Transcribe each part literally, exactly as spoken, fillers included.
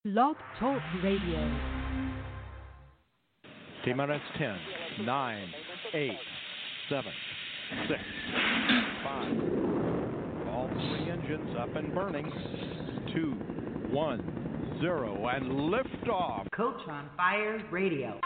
Blog Talk Radio. T-minus ten, nine, eight, seven, six, five. All three engines up and burning. two, one, zero, and liftoff. Coach on Fire Radio.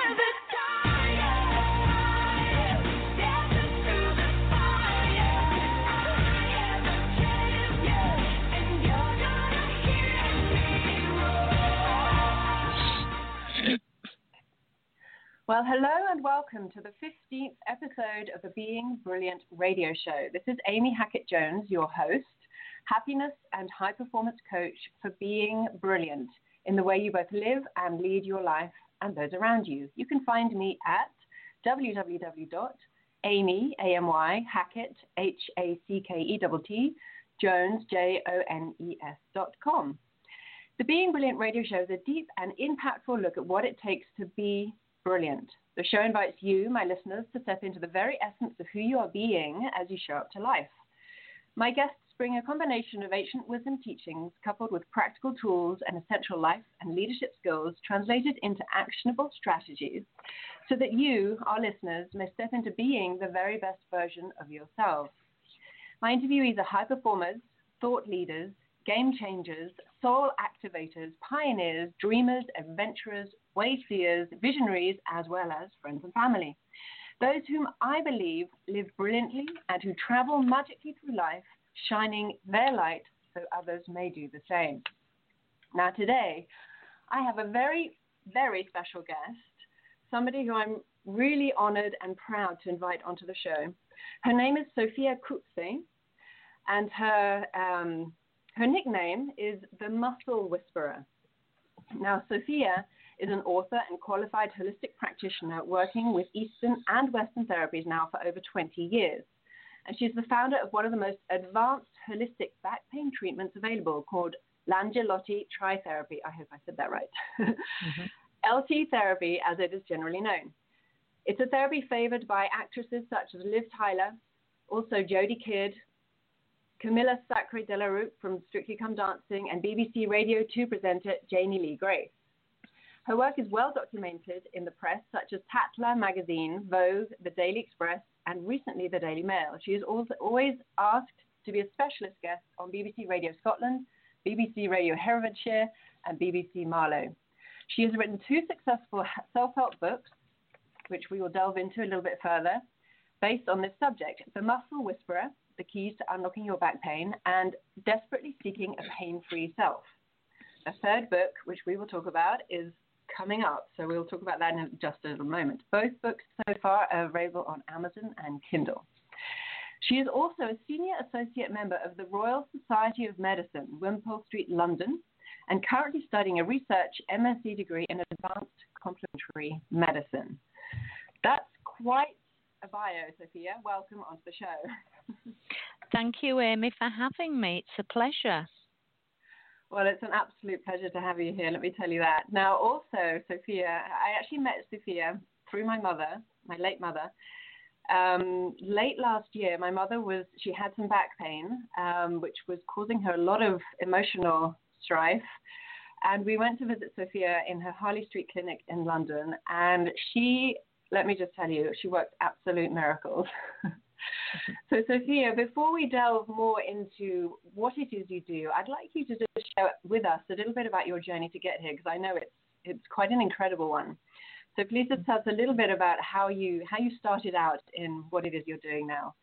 Well, hello and welcome to the fifteenth episode of the Being Brilliant radio show. This is Amy Hackett-Jones, your host, happiness and high performance coach for being brilliant in the way you both live and lead your life and those around you. You can find me at w w w dot amy, A M Y, Hackett, H A C K E T T, Jones, J O N E S dot com. The Being Brilliant radio show is a deep and impactful look at what it takes to be brilliant. The show invites you, my listeners, to step into the very essence of who you are being as you show up to life. My guests bring a combination of ancient wisdom teachings coupled with practical tools and essential life and leadership skills translated into actionable strategies so that you, our listeners, may step into being the very best version of yourselves. My interviewees are high performers, thought leaders, game changers, soul activators, pioneers, dreamers, adventurers, wayseers, visionaries, as well as friends and family. Those whom I believe live brilliantly and who travel magically through life, shining their light so others may do the same. Now today, I have a very, very special guest, somebody who I'm really honored and proud to invite onto the show. Her name is Sophia Coetzee, and her um, her nickname is the Muscle Whisperer. Now, Sophia is an author and qualified holistic practitioner working with Eastern and Western therapies now for over twenty years. And she's the founder of one of the most advanced holistic back pain treatments available called Langelotti Tri-Therapy. I hope I said that right. Mm-hmm. L T therapy, as it is generally known. It's a therapy favored by actresses such as Liv Tyler, also Jodie Kidd, Camilla Sacre de la Rue from Strictly Come Dancing, and B B C Radio two presenter Janie Lee Grace. Her work is well documented in the press, such as Tatler magazine, Vogue, The Daily Express, and recently The Daily Mail. She is also always asked to be a specialist guest on B B C Radio Scotland, B B C Radio Herefordshire, and B B C Marlow. She has written two successful self-help books, which we will delve into a little bit further, based on this subject: The Muscle Whisperer, The Keys to Unlocking Your Back Pain, and Desperately Seeking a Pain-Free Self. The third book, which we will talk about, is coming up, so we'll talk about that in just a little moment. Both books so far are available on Amazon and Kindle. She is also a senior associate member of the Royal Society of Medicine, Wimpole Street, London, and currently studying a research M S c degree in advanced complementary medicine. That's quite a bio, Sophia. Welcome onto the show. Thank you, Amy, for having me. It's a pleasure. Well, it's an absolute pleasure to have you here, let me tell you that. Now, also, Sophia, I actually met Sophia through my mother, my late mother. Um, late last year, my mother was, she had some back pain, um, which was causing her a lot of emotional strife. And we went to visit Sophia in her Harley Street clinic in London. And she, let me just tell you, she worked absolute miracles. So, Sophia, before we delve more into what it is you do, I'd like you to just share with us a little bit about your journey to get here, because I know it's it's quite an incredible one. So please just tell us a little bit about how you how you started out in what it is you're doing now.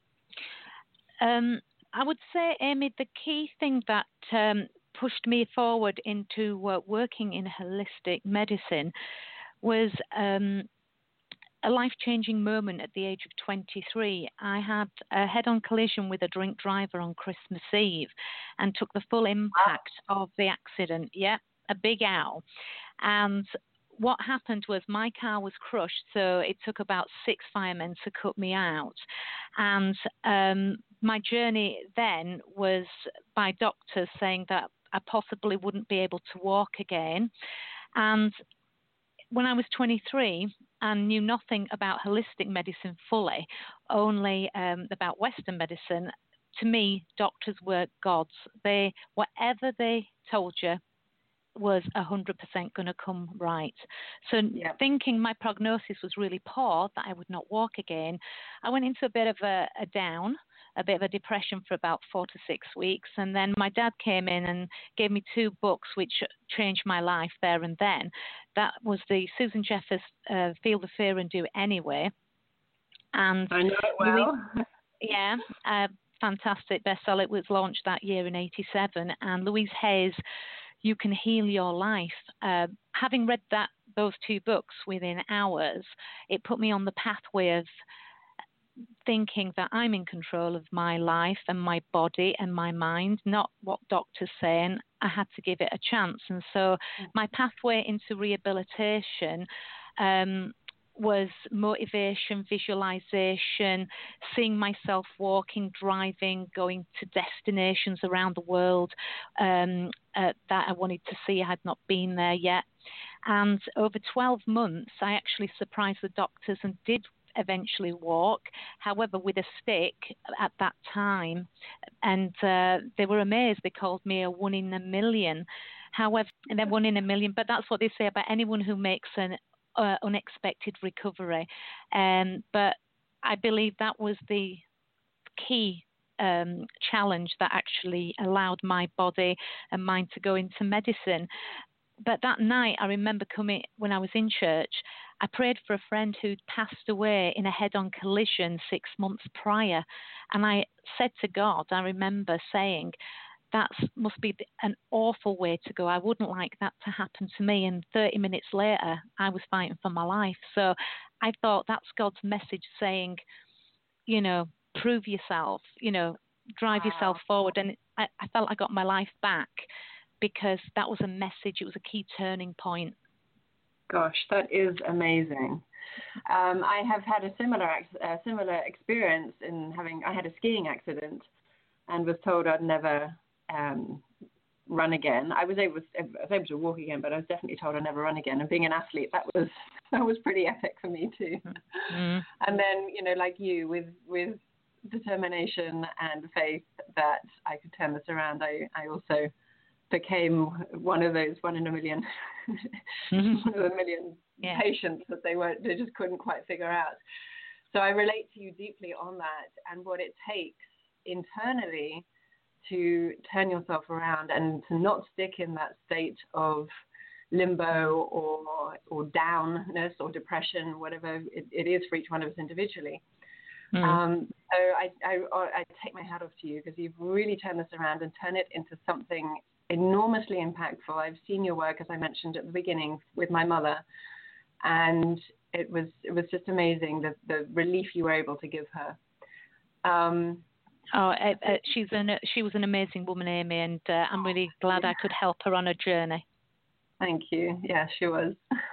Um, I would say, Amy, the key thing that um, pushed me forward into uh, working in holistic medicine was um, a life-changing moment at the age of twenty-three. I had a head-on collision with a drink driver on Christmas Eve and took the full impact of the accident. Yeah, a big owl. And what happened was my car was crushed, so it took about six firemen to cut me out. And um, my journey then was by doctors saying that I possibly wouldn't be able to walk again. And when I was twenty-three and knew nothing about holistic medicine fully, only um, about Western medicine, to me, doctors were gods. They, whatever they told you, was one hundred percent going to come right. So Yeah. thinking my prognosis was really poor, that I would not walk again, I went into a bit of a, a down, a bit of a depression for about four to six weeks. And then my dad came in and gave me two books which changed my life there and then. That was the Susan Jeffers uh, Feel the Fear and Do It Anyway. And I know it well. Louise, yeah, uh, fantastic bestseller. It was launched that year in eighty-seven. And Louise Hay's You Can Heal Your Life. Uh, having read that those two books within hours, it put me on the pathway of thinking that I'm in control of my life and my body and my mind, not what doctors say, and I had to give it a chance. And so my pathway into rehabilitation um, was motivation, visualization, seeing myself walking, driving, going to destinations around the world um, uh, that I wanted to see. I had not been there yet. And over twelve months, I actually surprised the doctors and did eventually walk, however, with a stick at that time. And uh, they were amazed. They called me a one in a million. However, and then one in a million, but that's what they say about anyone who makes an uh, unexpected recovery. Um, but I believe that was the key um, challenge that actually allowed my body and mind to go into medicine. But that night, I remember coming when I was in church, I prayed for a friend who'd passed away in a head-on collision six months prior. And I said to God, I remember saying, that must be an awful way to go. I wouldn't like that to happen to me. And thirty minutes later, I was fighting for my life. So I thought that's God's message saying, you know, prove yourself, you know, drive wow. yourself forward. And I, I felt I got my life back because that was a message. It was a key turning point. Gosh, that is amazing. Um, I have had a similar a similar experience in having. I had a skiing accident, and was told I'd never um, run again. I was able I was able to walk again, but I was definitely told I'd never run again. And being an athlete, that was that was pretty epic for me too. Mm-hmm. And then, you know, like you, with with determination and faith that I could turn this around, I I also became one of those one in a million, mm-hmm. one of a million yeah. patients that they were they just couldn't quite figure out. So I relate to you deeply on that and what it takes internally to turn yourself around and to not stick in that state of limbo or or downness or depression, whatever it, it is for each one of us individually. Mm. Um, so I, I I take my hat off to you because you've really turned this around and turned it into something enormously impactful. I've seen your work, as I mentioned at the beginning, with my mother, and it was it was just amazing the the relief you were able to give her. Um, oh, uh, uh, she's an she was an amazing woman, Amy, and uh, I'm really glad yeah. I could help her on her journey. Thank you. Yeah, she was.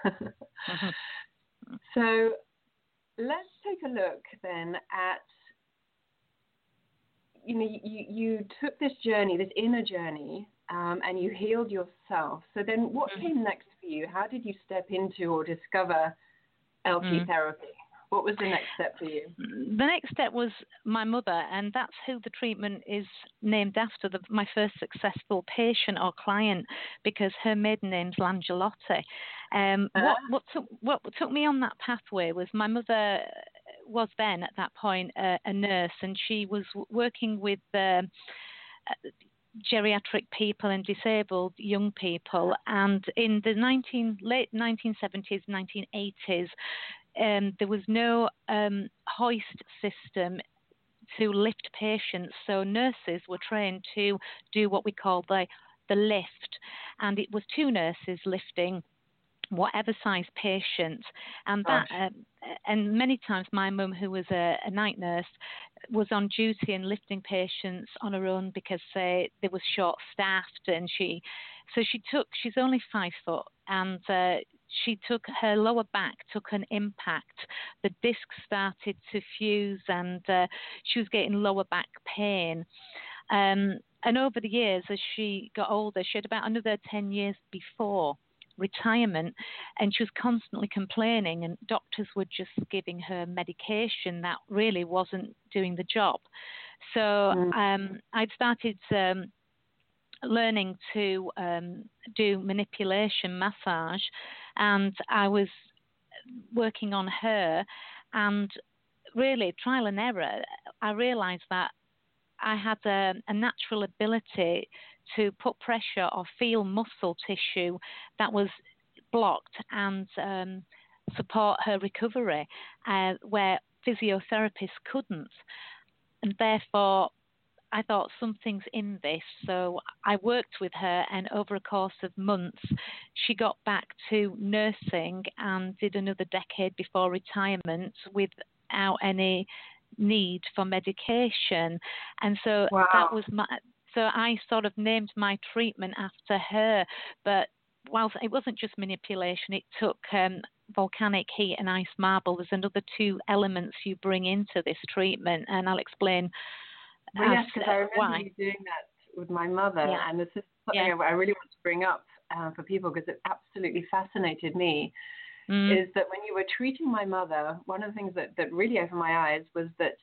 mm-hmm. So let's take a look then at. You know, you, you took this journey, this inner journey, um, and you healed yourself. So then what mm-hmm. came next for you? How did you step into or discover L T mm-hmm. therapy? What was the next step for you? The next step was my mother, and that's who the treatment is named after, the, my first successful patient or client, because her maiden name's Langelotti. Um, uh-huh. what, what, took, what took me on that pathway was my mother was then at that point uh, a nurse, and she was working with uh, geriatric people and disabled young people. And in the nineteen, late nineteen seventies, nineteen eighties, um, there was no um, hoist system to lift patients, so nurses were trained to do what we call the the lift, and it was two nurses lifting whatever size patient, and that uh, and many times my mum, who was a, a night nurse, was on duty and lifting patients on her own because say they were short staffed, and she so she took she's only five foot, and uh, she took her lower back took an impact, the disc started to fuse, and uh, she was getting lower back pain. Um, and over the years, as she got older, she had about another ten years before retirement, and she was constantly complaining, and doctors were just giving her medication that really wasn't doing the job. So mm. um, I'd started um, learning to um, do manipulation massage, and I was working on her, and really trial and error, I realized that I had a, a natural ability to put pressure or feel muscle tissue that was blocked and um, support her recovery, uh, where physiotherapists couldn't. And therefore, I thought something's in this. So I worked with her, and over a course of months, she got back to nursing and did another decade before retirement without any need for medication. And so wow. that was my, so I sort of named my treatment after her. But whilst it wasn't just manipulation, it took um, volcanic heat and ice marble. There's another two elements you bring into this treatment, and I'll explain. Well, yes, because I remember why. you doing that with my mother, yeah. and this is something yeah. I really want to bring up uh, for people, because it absolutely fascinated me. Mm. Is that when you were treating my mother, one of the things that, that really opened my eyes was that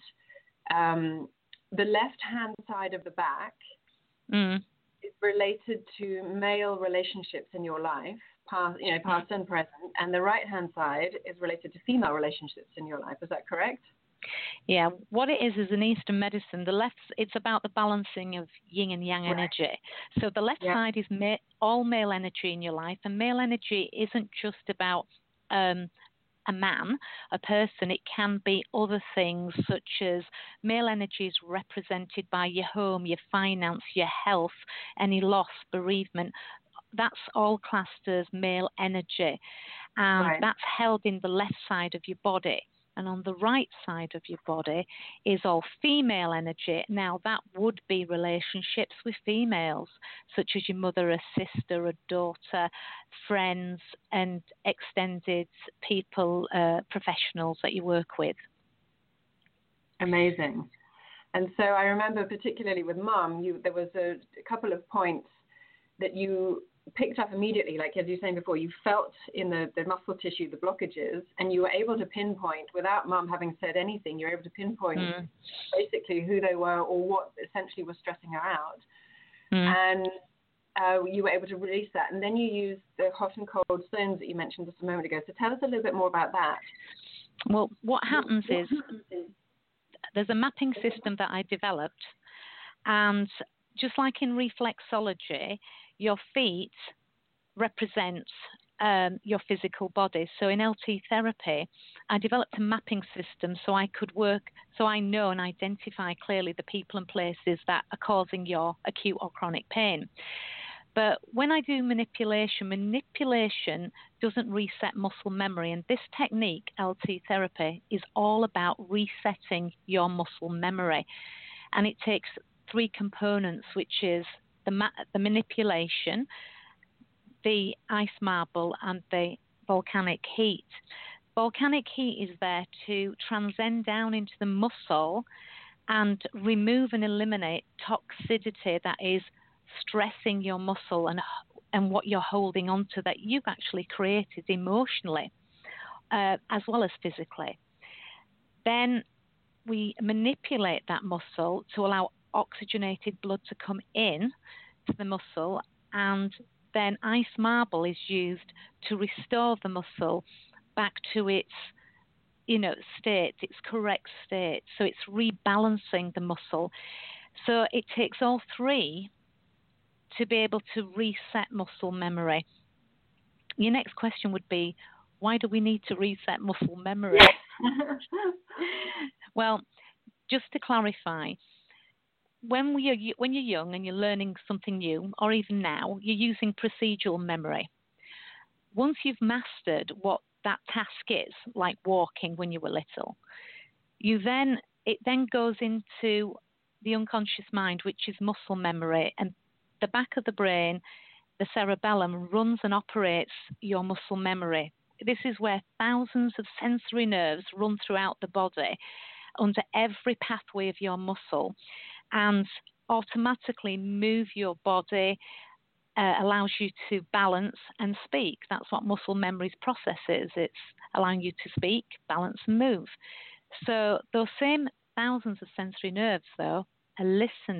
um, the left-hand side of the back mm. is related to male relationships in your life, past, you know, past and present, and the right-hand side is related to female relationships in your life. Is that correct? Yeah, what it is is in Eastern medicine, the left, it's about the balancing of yin and yang right. energy. So the left yeah. side is ma- all male energy in your life, and male energy isn't just about um, a man, a person. It can be other things, such as male energy is represented by your home, your finance, your health, any loss, bereavement. That's all classed as male energy, and right. that's held in the left side of your body. And on the right side of your body is all female energy. Now, that would be relationships with females, such as your mother, a sister, a daughter, friends, and extended people, uh, professionals that you work with. Amazing. And so I remember particularly with Mum, you, there was a, a couple of points that you picked up immediately, like as you were saying before, you felt in the, the muscle tissue the blockages, and you were able to pinpoint, without Mum having said anything, you were able to pinpoint mm. basically who they were or what essentially was stressing her out. Mm. And uh, you were able to release that. And then you used the hot and cold stones that you mentioned just a moment ago. So tell us a little bit more about that. Well, what happens is there's a mapping system that I developed, and just like in reflexology, your feet represent um, your physical body. So in L T therapy, I developed a mapping system so I could work, so I know and identify clearly the people and places that are causing your acute or chronic pain. But when I do manipulation, manipulation doesn't reset muscle memory. And this technique, L T therapy, is all about resetting your muscle memory. And it takes three components, which is the, ma- the manipulation, the ice marble, and the volcanic heat. Volcanic heat is there to transcend down into the muscle and remove and eliminate toxicity that is stressing your muscle and and what you're holding on to that you've actually created emotionally, uh, as well as physically. Then we manipulate that muscle to allow oxygenated blood to come in to the muscle, and then ice marble is used to restore the muscle back to its, you know, state, its correct state. So it's rebalancing the muscle. So it takes all three to be able to reset muscle memory. Your next question would be, why do we need to reset muscle memory? Well, just to clarify, when we are, when you're young and you're learning something new, or even now, you're using procedural memory. Once you've mastered what that task is, like walking when you were little, you then it then goes into the unconscious mind, which is muscle memory, and the back of the brain, the cerebellum, runs and operates your muscle memory. This is where thousands of sensory nerves run throughout the body under every pathway of your muscle and automatically move your body, uh, allows you to balance and speak. That's what muscle memory's process is. It's allowing you to speak, balance, and move. So those same thousands of sensory nerves, though, are listening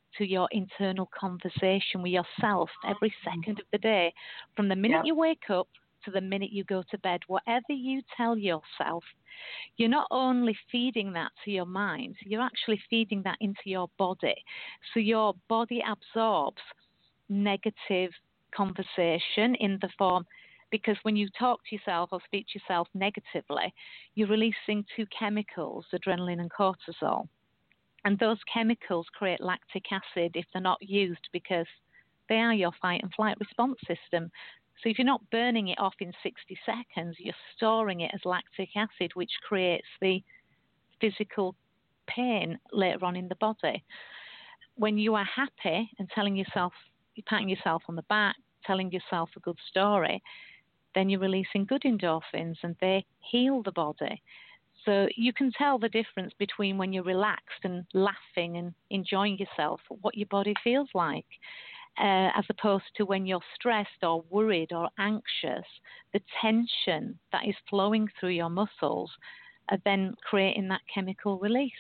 to your internal conversation with yourself every second of the day. From the minute Yep. you wake up to the minute you go to bed, whatever you tell yourself, you're not only feeding that to your mind, you're actually feeding that into your body. So your body absorbs negative conversation in the form, because when you talk to yourself or speak to yourself negatively, you're releasing two chemicals, adrenaline and cortisol. And those chemicals create lactic acid if they're not used, because they are your fight and flight response system. So if you're not burning it off in sixty seconds, you're storing it as lactic acid, which creates the physical pain later on in the body. When you are happy and telling yourself, you're patting yourself on the back, telling yourself a good story, then you're releasing good endorphins and they heal the body. So you can tell the difference between when you're relaxed and laughing and enjoying yourself, what your body feels like, uh, as opposed to when you're stressed or worried or anxious. The tension that is flowing through your muscles are then creating that chemical release.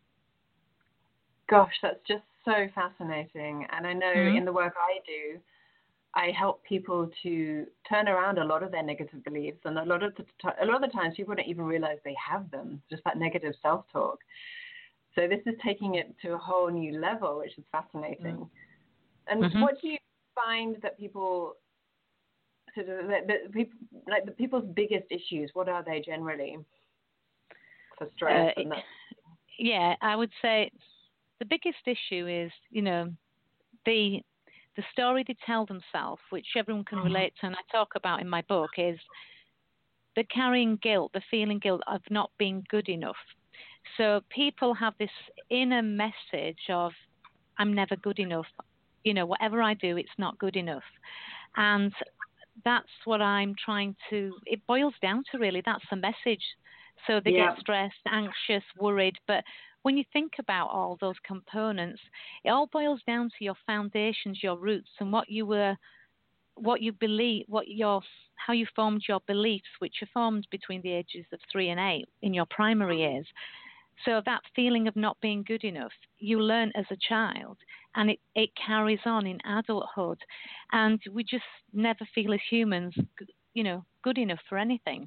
Gosh, that's just so fascinating. And I know Mm-hmm. in the work I do, I help people to turn around a lot of their negative beliefs, and a lot of the t- a lot of the times people don't even realize they have them, just that negative self-talk. So this is taking it to a whole new level, which is fascinating. Mm-hmm. And mm-hmm. what do you find that people sort of the, the people like the people's biggest issues? What are they generally for stress? Uh, and that? Yeah, I would say the biggest issue is, you know, the the story they tell themselves, which everyone can relate to, and I talk about in my book, is the carrying guilt, the feeling guilt of not being good enough. So people have this inner message of, I'm never good enough. You know, whatever I do, it's not good enough. And that's what I'm trying to, it boils down to really, that's the message. So they yeah. get stressed, anxious, worried, but when you think about all those components, it all boils down to your foundations, your roots, and what you were, what you believe, what your, how you formed your beliefs, which are formed between the ages of three and eight in your primary years. So that feeling of not being good enough, you learn as a child, and it, it carries on in adulthood, and we just never feel as humans, you know, good enough for anything.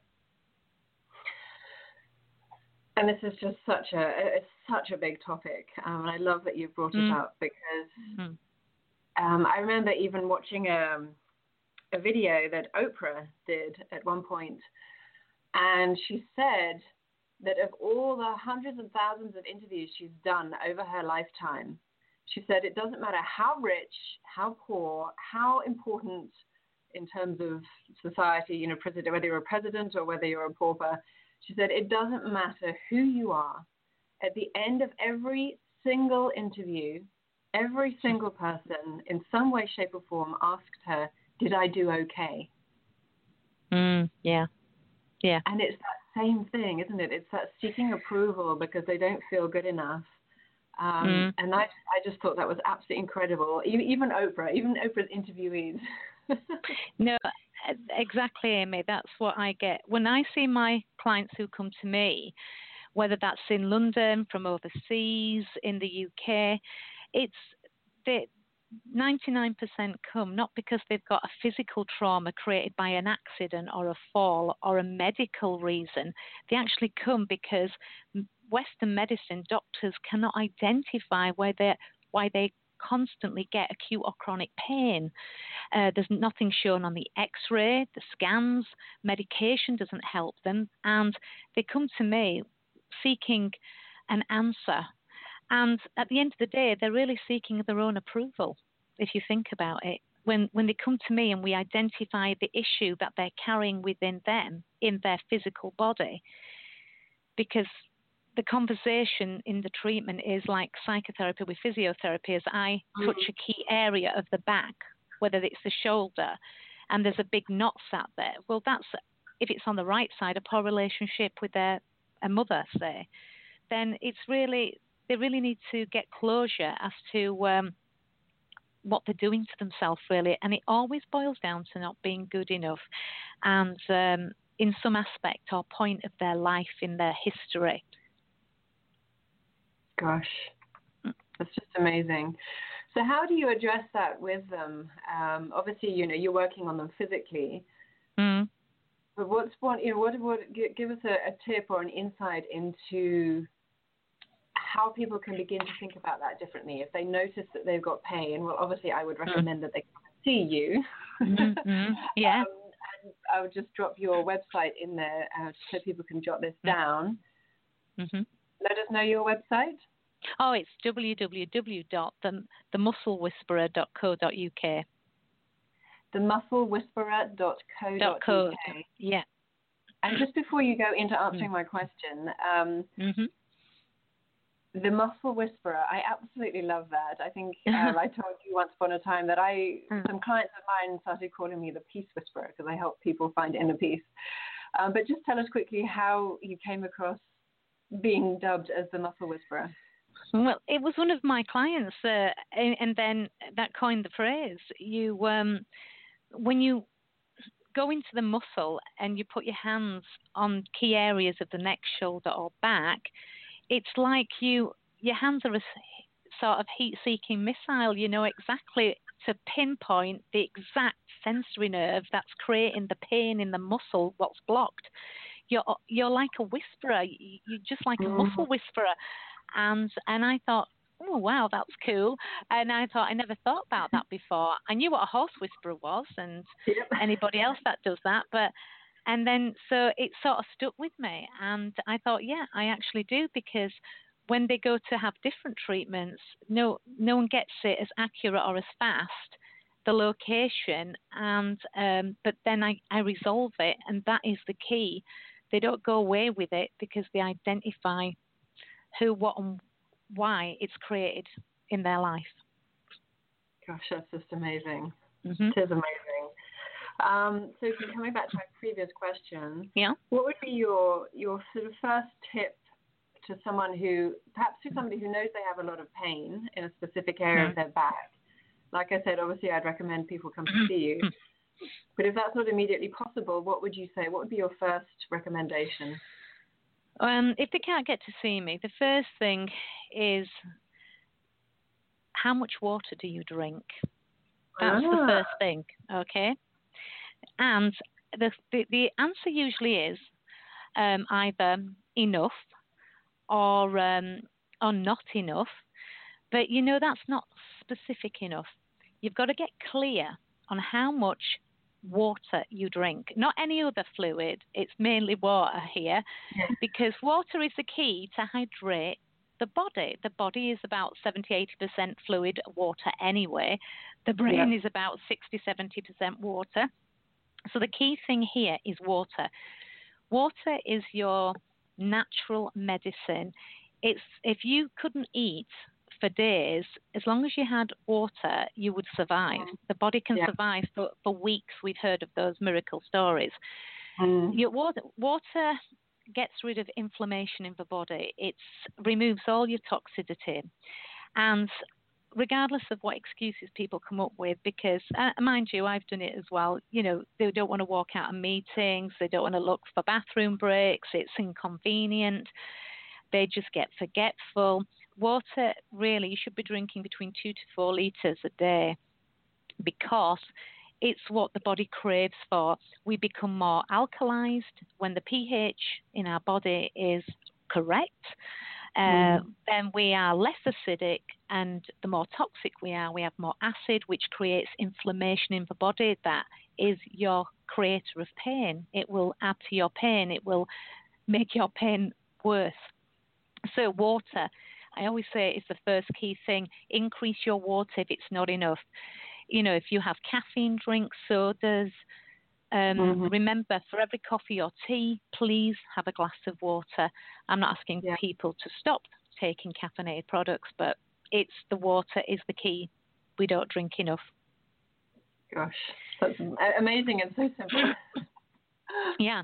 And this is just such a it's such a big topic, um, and I love that you've brought it mm. up, because mm. um, I remember even watching a, a video that Oprah did at one point, and she said that of all the hundreds and thousands of interviews she's done over her lifetime, she said it doesn't matter how rich, how poor, how important in terms of society, you know, president, whether you're a president or whether you're a pauper. She said, it doesn't matter who you are. At the end of every single interview, every single person in some way, shape, or form asked her, did I do okay? Mm, yeah. Yeah. And it's that same thing, isn't it? It's that seeking approval because they don't feel good enough. Um, mm. And I, I just thought that was absolutely incredible. Even, even Oprah, even Oprah's interviewees. No, exactly, Amy. That's what I get. When I see my clients who come to me, whether that's in London, from overseas, in the U K, it's the ninety-nine percent come not because they've got a physical trauma created by an accident or a fall or a medical reason. They actually come because Western medicine doctors cannot identify why they why they constantly get acute or chronic pain. Uh, there's nothing shown on the x-ray, the scans, medication doesn't help them, and they come to me seeking an answer. And at the end of the day, they're really seeking their own approval, if you think about it. When, when they come to me and we identify the issue that they're carrying within them, in their physical body, because the conversation in the treatment is like psychotherapy with physiotherapy, as I mm. touch a key area of the back, whether it's the shoulder, and there's a big knot sat there. Well, that's, if it's on the right side, a poor relationship with their a mother, say, then it's really, they really need to get closure as to um, what they're doing to themselves, really. And it always boils down to not being good enough, and um, in some aspect or point of their life, in their history. Gosh, That's just amazing. So how do you address that with them? Um, obviously, you know, you're working on them physically. Mm. But what's one, you know, what would give us a, a tip or an insight into how people can begin to think about that differently if they notice that they've got pain? Well, obviously, I would recommend mm. that they come and see you. Mm-hmm. Yeah. um, and I would just drop your website in there uh, so people can jot this down. Mm-hmm. Let us know your website. Oh, it's w w w dot the muscle whisperer dot co dot u k. the muscle whisperer dot co dot u k. Yeah. And just before you go into answering mm. my question, um, mm-hmm. The Muscle Whisperer, I absolutely love that. I think um, I told you once upon a time that I mm. some clients of mine started calling me the Peace Whisperer because I help people find inner peace. Um, but just tell us quickly how you came across being dubbed as the Muscle Whisperer. Well, it was one of my clients, uh, and, and then that coined the phrase. You, um, when you go into the muscle and you put your hands on key areas of the neck, shoulder, or back, it's like you, your hands are a sort of heat-seeking missile. You know exactly to pinpoint the exact sensory nerve that's creating the pain in the muscle, what's blocked. You're you're like a whisperer. You're just like a mm. muscle whisperer. And and I thought, oh, wow, that's cool. And I thought, I never thought about that before. I knew what a horse whisperer was and yep. anybody else that does that, but and then so it sort of stuck with me. And I thought, yeah, I actually do, because when they go to have different treatments, no no one gets it as accurate or as fast, the location, and um, but then I, I resolve it, and that is the key. They don't go away with it because they identify who, what, and why it's created in their life. Gosh, that's just amazing. Mm-hmm. It is amazing. Um, so coming back to my previous question, yeah, what would be your your sort of first tip to someone who, perhaps to somebody who knows they have a lot of pain in a specific area mm-hmm. of their back? Like I said, obviously I'd recommend people come to see you. But if that's not immediately possible, what would you say? What would be your first recommendation? Um, if they can't get to see me, the first thing is, how much water do you drink? That's ah. the first thing, okay? And the the, the answer usually is um, either enough or um, or not enough. But you know, that's not specific enough. You've got to get clear on how much water you drink, not any other fluid. It's mainly water here, yeah. because water is the key to hydrate the body. The body is about seventy to eighty percent fluid, water anyway. The brain yeah. is about sixty to seventy percent water. So the key thing here is water. Water is your natural medicine. It's if you couldn't eat for days, as long as you had water, you would survive. The body can yeah. survive for, for weeks. We've heard of those miracle stories. Mm. Your water, water gets rid of inflammation in the body. It removes all your toxicity. And regardless of what excuses people come up with, because, uh, mind you, I've done it as well. You know, they don't want to walk out of meetings. They don't want to look for bathroom breaks. It's inconvenient. They just get forgetful. Water, really, you should be drinking between two to four litres a day, because it's what the body craves for. We become more alkalized when the pH in our body is correct. Uh, mm. Then we are less acidic, and the more toxic we are, we have more acid, which creates inflammation in the body. That is your creator of pain. It will add to your pain. It will make your pain worse. So water, I always say, is the first key thing. Increase your water if it's not enough. You know, if you have caffeine drinks, sodas, um, mm-hmm. remember, for every coffee or tea, please have a glass of water. I'm not asking yeah. people to stop taking caffeinated products, but it's the water is the key. We don't drink enough. Gosh, that's amazing and so simple. Yeah.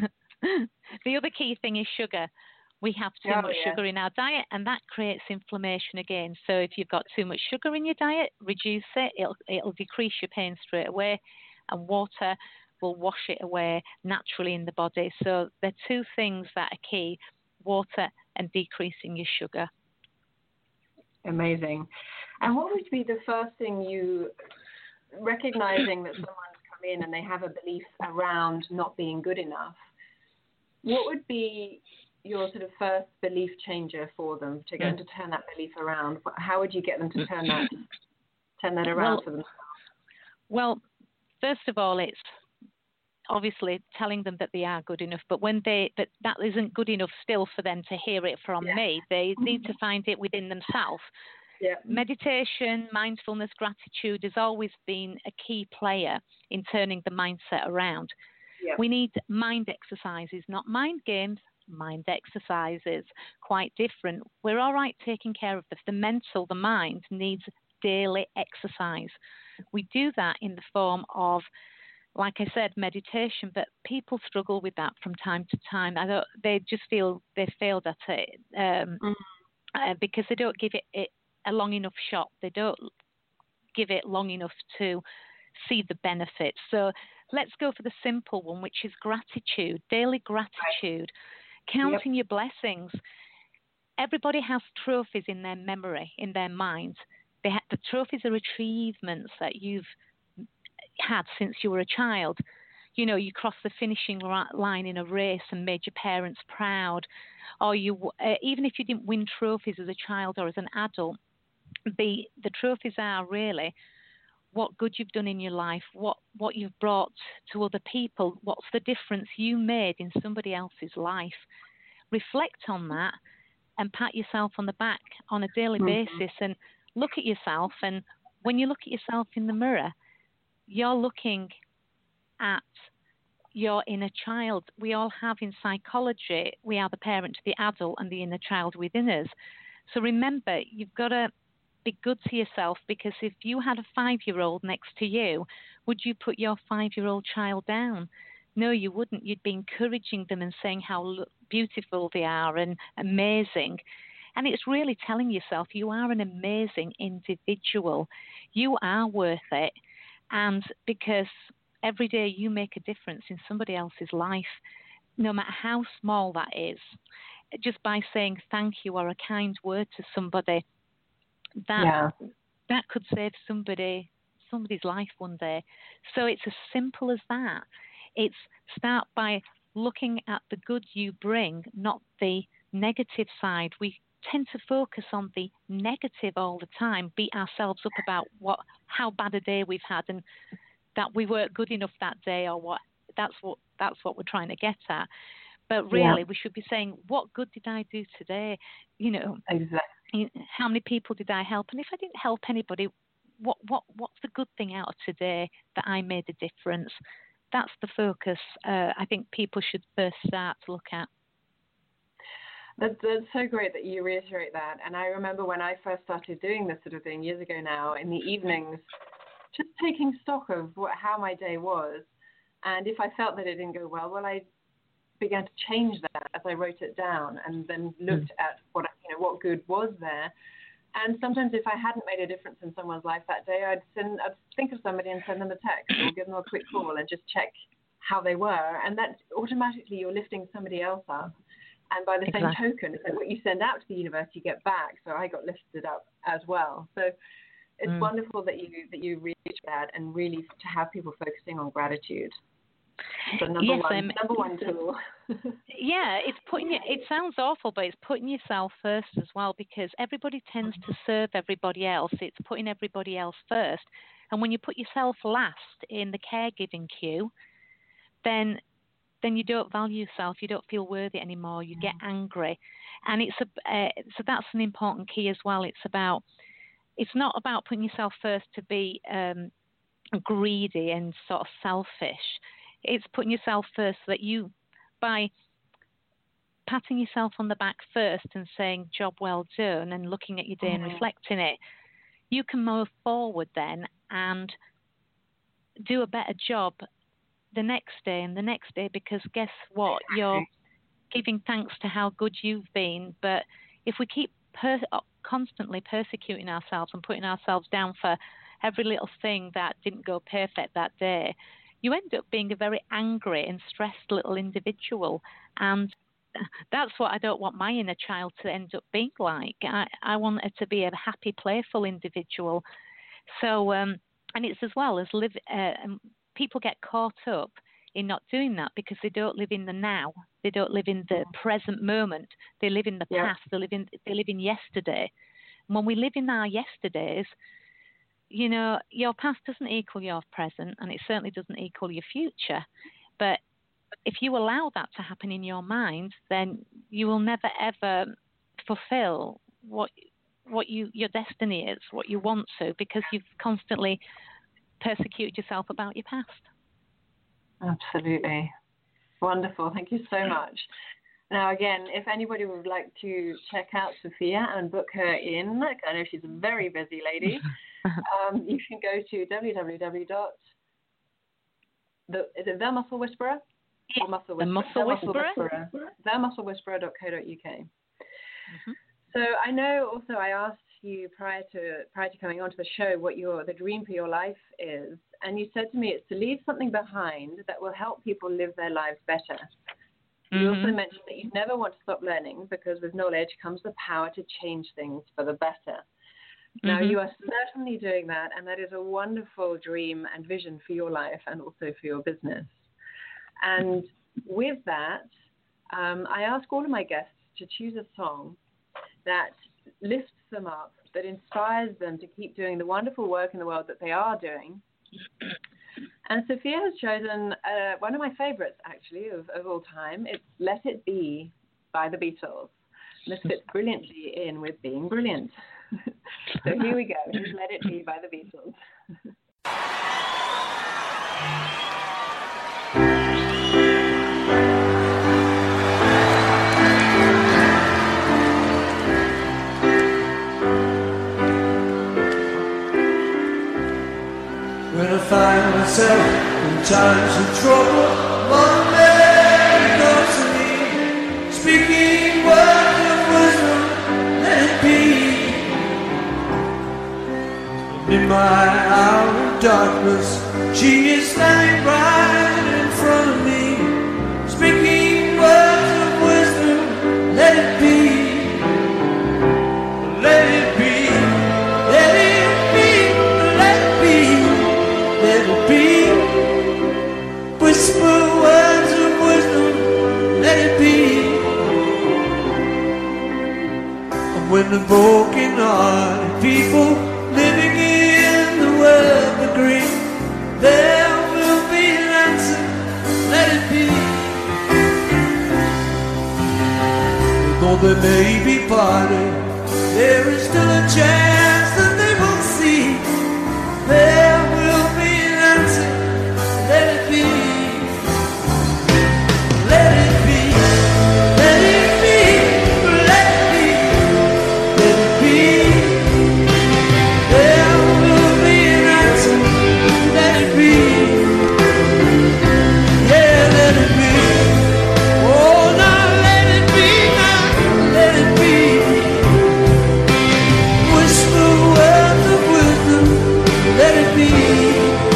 The other key thing is sugar. We have too oh, much yeah. sugar in our diet, and that creates inflammation again. So if you've got too much sugar in your diet, reduce it. It'll, it'll decrease your pain straight away, and water will wash it away naturally in the body. So they're two things that are key, water and decreasing your sugar. Amazing. And what would be the first thing you, recognizing that someone's come in and they have a belief around not being good enough, what would be your sort of first belief changer for them to get them to turn that belief around? How would you get them to turn that turn that around well, for themselves? Well, first of all, it's obviously telling them that they are good enough, but when they but that isn't good enough still for them to hear it from yeah. me. They need to find it within themselves. Yeah. Meditation, mindfulness, gratitude has always been a key player in turning the mindset around. Yeah. We need mind exercises, not mind games, mind exercises, quite different. We're all right taking care of the, the mental, the mind needs daily exercise. We do that in the form of, like I said, meditation, but people struggle with that from time to time. I don't, they just feel they failed at it um, mm. uh, because they don't give it, it a long enough shot. They don't give it long enough to see the benefits. So let's go for the simple one, which is gratitude, daily gratitude, counting yep. your blessings. Everybody has trophies in their memory, in their mind. They ha- the trophies are achievements that you've had since you were a child. You know, you crossed the finishing line in a race and made your parents proud. Or you, uh, even if you didn't win trophies as a child or as an adult, the the trophies are really what good you've done in your life, what, what you've brought to other people, what's the difference you made in somebody else's life. Reflect on that and pat yourself on the back on a daily mm-hmm. basis and look at yourself. And when you look at yourself in the mirror, you're looking at your inner child. We all have in psychology, we are the parent to the adult and the inner child within us. So remember, you've got to be good to yourself, because if you had a five-year-old next to you, would you put your five-year-old child down? No, you wouldn't. You'd be encouraging them and saying how beautiful they are and amazing. And it's really telling yourself you are an amazing individual. You are worth it. And because every day you make a difference in somebody else's life, no matter how small that is, just by saying thank you or a kind word to somebody, that yeah. that could save somebody somebody's life one day. So it's as simple as that. It's start by looking at the good you bring, not the negative side. We tend to focus on the negative all the time, beat ourselves up about what how bad a day we've had and that we weren't good enough that day, or what that's what that's what we're trying to get at. But really, yeah. we should be saying, what good did I do today? You know, exactly. How many people did I help? And if I didn't help anybody, what what what's the good thing out of today that I made a difference? That's the focus uh, I think people should first start to look at. That's, that's so great that you reiterate that. And I remember when I first started doing this sort of thing years ago now, in the evenings, just taking stock of what, how my day was. And if I felt that it didn't go well, well, I began to change that as I wrote it down and then looked mm. at what, you know, what good was there. And sometimes if I hadn't made a difference in someone's life that day, I'd send, I'd think of somebody and send them a text or give them a quick call and just check how they were. And that automatically you're lifting somebody else up. And by the exactly. same token, so what you send out to the universe, you get back. So I got lifted up as well. So it's mm. wonderful that you that you reach that and really to have people focusing on gratitude. So number yes, one, um, number one tool. yeah, it's putting it. It sounds awful, but it's putting yourself first as well, because everybody tends to serve everybody else. It's putting everybody else first, and when you put yourself last in the caregiving queue, then then you don't value yourself. You don't feel worthy anymore. You get angry, and it's a uh, so that's an important key as well. It's about it's not about putting yourself first to be um, greedy and sort of selfish. It's putting yourself first so that you, by patting yourself on the back first and saying job well done and looking at your day mm-hmm. and reflecting it, you can move forward then and do a better job the next day and the next day, because guess what? You're giving thanks to how good you've been. But if we keep per- constantly persecuting ourselves and putting ourselves down for every little thing that didn't go perfect that day, you end up being a very angry and stressed little individual. And that's what I don't want my inner child to end up being like. I, I want her to be a happy, playful individual. So, um, and it's as well as live. Uh, people get caught up in not doing that because they don't live in the now. They don't live in the present moment. They live in the yeah. past. They live in they live in yesterday. And when we live in our yesterdays, you know, your past doesn't equal your present, and it certainly doesn't equal your future. But if you allow that to happen in your mind, then you will never ever fulfill what what you your destiny is, what you want to, because you've constantly persecuted yourself about your past. Absolutely. Wonderful. Thank you so much. Now, again, if anybody would like to check out Sophia and book her in, I know she's a very busy lady, um, you can go to w w w dot the is it The Muscle Whisperer? Yeah, or Muscle The Whisperer? Muscle Whisperer. the muscle whisperer dot co dot u k. Mm-hmm. So I know also I asked you prior to prior to coming onto the show what your the dream for your life is, and you said to me it's to leave something behind that will help people live their lives better. Mm-hmm. You also mentioned that you never want to stop learning because with knowledge comes the power to change things for the better. Mm-hmm. Now you are certainly doing that, and that is a wonderful dream and vision for your life and also for your business. And with that, um, I ask all of my guests to choose a song that lifts them up, that inspires them to keep doing the wonderful work in the world that they are doing. And Sophia has chosen uh, one of my favorites, actually, of, of all time. It's Let It Be by the Beatles. And this fits brilliantly in with being brilliant. So here we go. Here's Let It Be by the Beatles. When I find myself in times of trouble, one man comes to me, speaking words of wisdom, let it be. And in my hour of darkness, she is standing right in front of me, speaking words of wisdom, let it be. Let it be, let it be, let it be. Let it be, whisper words of wisdom, let it be. And when the broken hearted people living in the world agree, there will be an answer, let it be. Though there may be parting, there is still a chance that they will see. There will be an answer, let it be. Let it be, let it be, let it be, let it be. There will be an answer, let it be. Yeah, let it be. Oh, now let it be, now let it be. Whisper words of wisdom, let it be.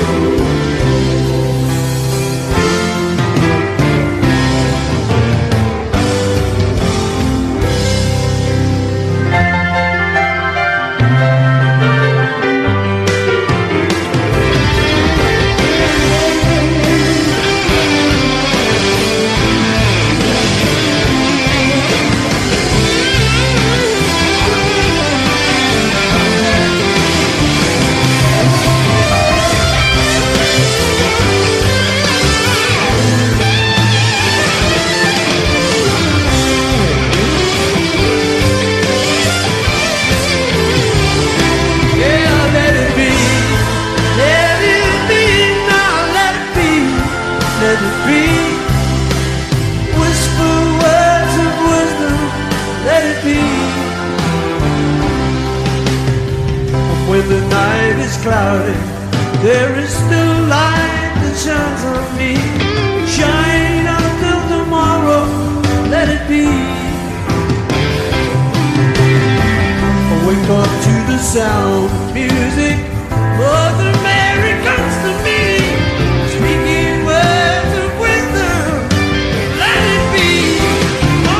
When the night is cloudy, there is still light that shines on me. Shine out till tomorrow, let it be. I wake up to the sound of music. Mother Mary comes to me, speaking words of wisdom, let it be. Oh,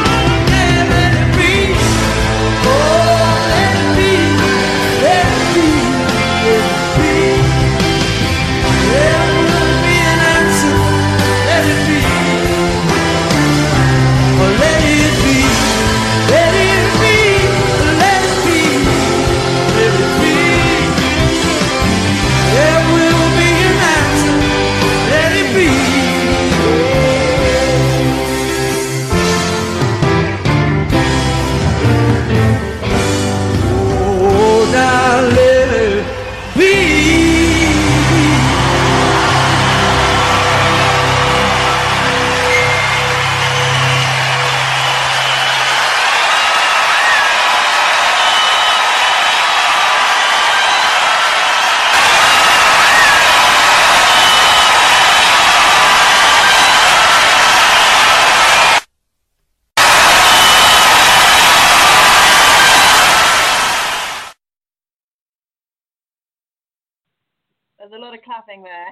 was a lot of clapping there.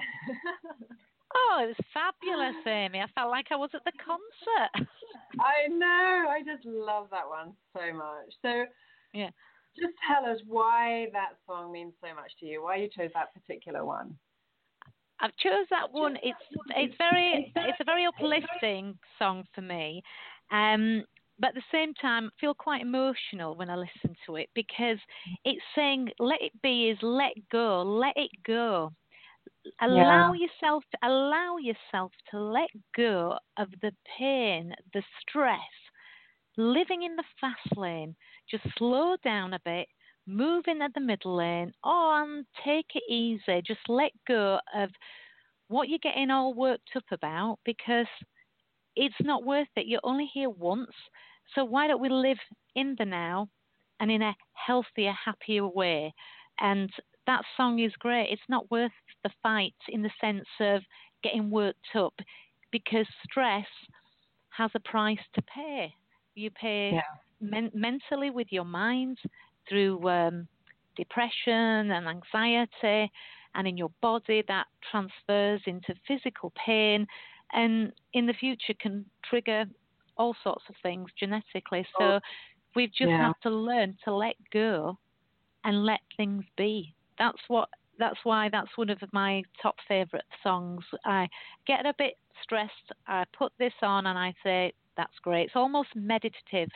Oh, it was fabulous, Amy. I felt like I was at the concert. I know. I just love that one so much. So yeah, just tell us why that song means so much to you, why you chose that particular one. I've chose that one. It's it's very it's a very uplifting song for me, um, but at the same time, I feel quite emotional when I listen to it because it's saying "let it be" is let go, let it go. Allow Yeah. yourself to allow yourself to let go of the pain, the stress, living in the fast lane. Just slow down a bit, move in at the middle lane, or and take it easy. Just let go of what you're getting all worked up about because it's not worth it. You're only here once. So why don't we live in the now and in a healthier, happier way? And that song is great. It's not worth the fight in the sense of getting worked up because stress has a price to pay. You pay Yeah. men- mentally with your mind through um, depression and anxiety, and in your body that transfers into physical pain and in the future can trigger all sorts of things genetically. So we've just Yeah. have to learn to let go and let things be. That's what. That's why that's one of my top favourite songs. I get a bit stressed, I put this on and I say, that's great. It's almost meditative.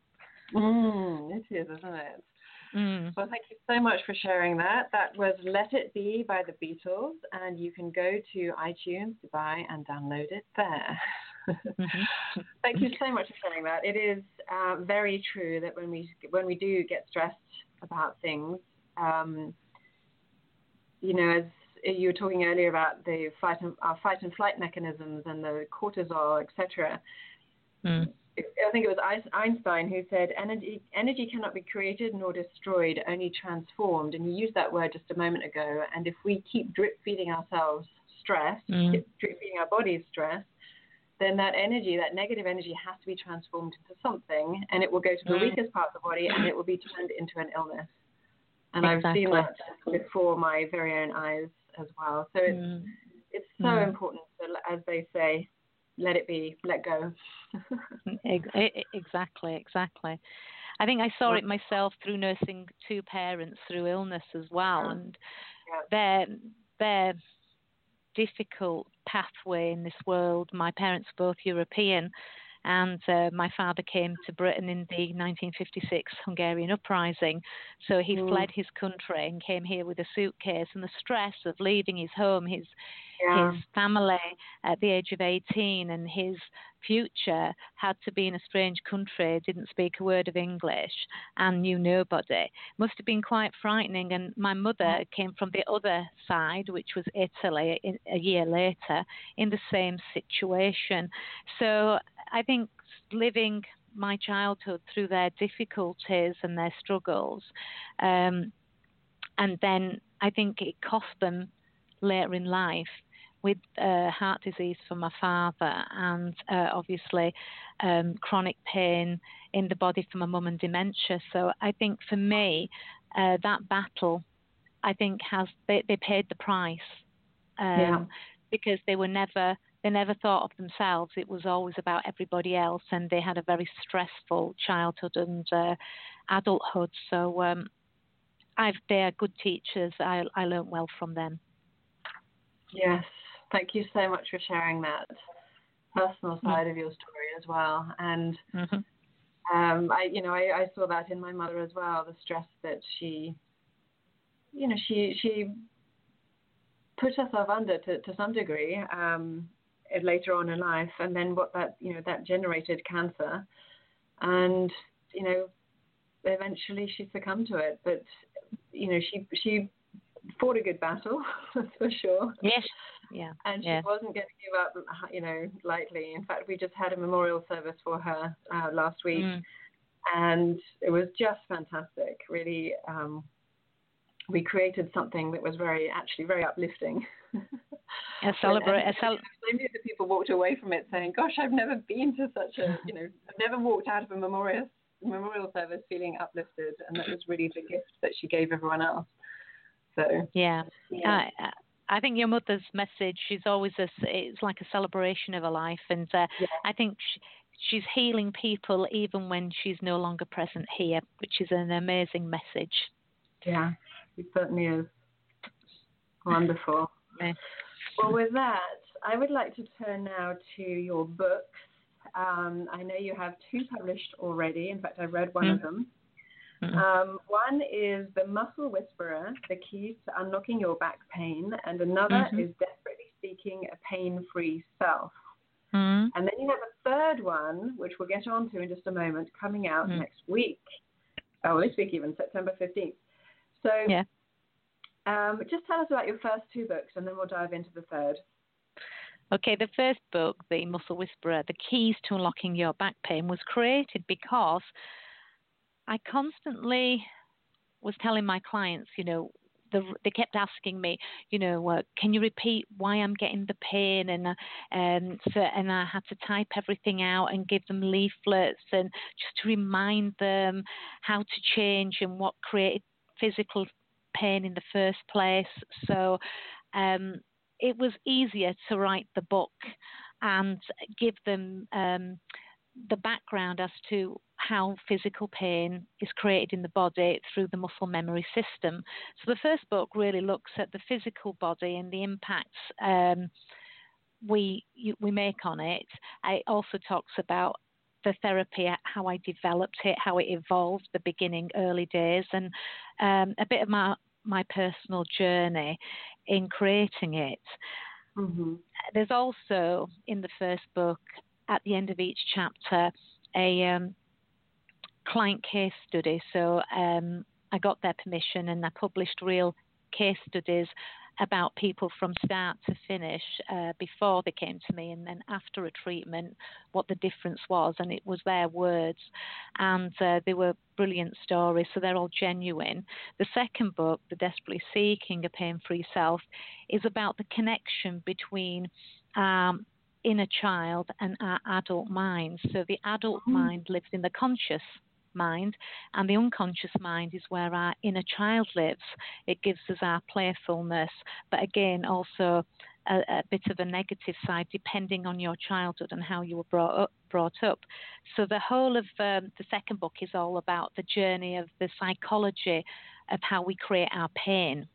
Mm, it is, isn't it? Mm. Well, thank you so much for sharing that. That was Let It Be by the Beatles, and you can go to iTunes to buy and download it there. Mm-hmm. Thank you so much for sharing that. It is uh, very true that when we when we do get stressed about things, um, you know, as you were talking earlier about the fight and, our fight and flight mechanisms and the cortisol, et cetera. Mm. I think it was Einstein who said, energy, energy cannot be created nor destroyed, only transformed. And you used that word just a moment ago. And if we keep drip feeding ourselves stress, mm. keep drip feeding our bodies stress, then that energy, that negative energy has to be transformed into something, and it will go to the mm. weakest part of the body, and it will be turned into an illness. And exactly. I've seen that before my very own eyes as well. So it's, mm. it's so mm. important to, as they say, let it be, let go. Exactly, exactly. I think I saw it myself through nursing two parents through illness as well, and yeah. their their difficult pathway in this world. My parents were both European, and uh, my father came to Britain in the nineteen fifty-six Hungarian uprising. So he mm. fled his country and came here with a suitcase, and the stress of leaving his home, his yeah. his family at the age of eighteen, and his future had to be in a strange country, didn't speak a word of English, and knew nobody. Must have been quite frightening. And my mother came from the other side, which was Italy, in, a year later, in the same situation. So I think living my childhood through their difficulties and their struggles, um, and then I think it cost them later in life with uh, heart disease for my father, and uh, obviously um, chronic pain in the body for my mum and dementia. So I think for me, uh, that battle, I think has they, they paid the price um, yeah. because they were never they never thought of themselves. It was always about everybody else, and they had a very stressful childhood and uh, adulthood. So um, I've they are good teachers. I I learned well from them. Yes. Thank you so much for sharing that personal side mm. of your story as well. And mm-hmm. um, I, you know, I, I saw that in my mother as well. The stress that she, you know, she she put herself under to, to some degree um, later on in life, and then what that, you know, that generated cancer, and you know, eventually she succumbed to it. But you know, she she fought a good battle, that's for sure. Yes. Yeah. And she yeah. wasn't going to give up, you know, lightly. In fact, we just had a memorial service for her uh, last week, mm. and it was just fantastic. Really, um, we created something that was very, actually, very uplifting. A celebrate. And, a cel- so many of the people walked away from it saying, "Gosh, I've never been to such a, you know, I've never walked out of a memorial memorial service feeling uplifted," and that was really the gift that she gave everyone else. So yeah, yeah. I, I think your mother's message is always a, it's like a celebration of her life, and uh, Yeah. I think she, she's healing people even when she's no longer present here, which is an amazing message. Yeah, it certainly is. Wonderful. Yeah. Well, with that, I would like to turn now to your books. Um, I know you have two published already. In fact, I read one Mm. of them. Mm. Um, one is The Muscle Whisperer, The Keys to Unlocking Your Back Pain, and another Mm-hmm. is Desperately Seeking a Pain-Free Self. Mm. And then you have a third one, which we'll get onto in just a moment, coming out Mm. next week. Oh, this week even, September fifteenth. So Yeah. um, just tell us about your first two books, and then we'll dive into the third. Okay, the first book, The Muscle Whisperer, The Keys to Unlocking Your Back Pain, was created because I constantly was telling my clients, you know, the, they kept asking me, you know, uh, can you repeat why I'm getting the pain? And, uh, and, so, and I had to type everything out and give them leaflets and just to remind them how to change and what created physical pain in the first place. So um, it was easier to write the book and give them um, the background as to how physical pain is created in the body through the muscle memory system. So the first book really looks at the physical body and the impacts um, we we make on it. It also talks about the therapy, how I developed it, how it evolved, the beginning, early days, and um, a bit of my my personal journey in creating it. Mm-hmm. There's also in the first book, at the end of each chapter, a um, client case study. So um, I got their permission and I published real case studies about people from start to finish uh, before they came to me and then after a treatment, what the difference was. And it was their words. And uh, they were brilliant stories, so they're all genuine. The second book, The Desperately Seeking a Pain-Free Self, is about the connection between um, inner child and our adult mind. So the adult Mm. mind lives in the conscious mind, and the unconscious mind is where our inner child lives. It gives us our playfulness, but again, also a, a bit of a negative side depending on your childhood and how you were brought up. Brought up. So the whole of um, the second book is all about the journey of the psychology of how we create our pain,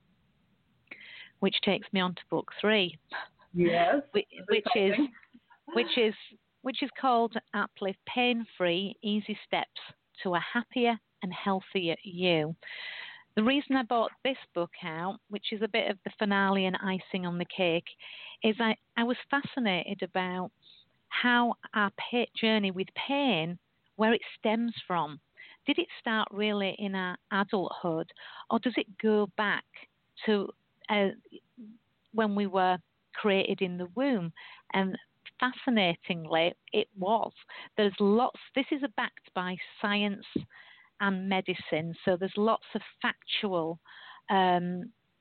which takes me on to book three. Yes, which, which is which is which is called Uplift Pain-Free Easy Steps to a Happier and Healthier You. The reason I bought this book out, which is a bit of the finale and icing on the cake, is I, I was fascinated about how our pa- journey with pain, where it stems from. Did it start really in our adulthood, or does it go back to uh, when we were created in the womb? And fascinatingly, it was. There's lots, this is backed by science and medicine, so there's lots of factual, um,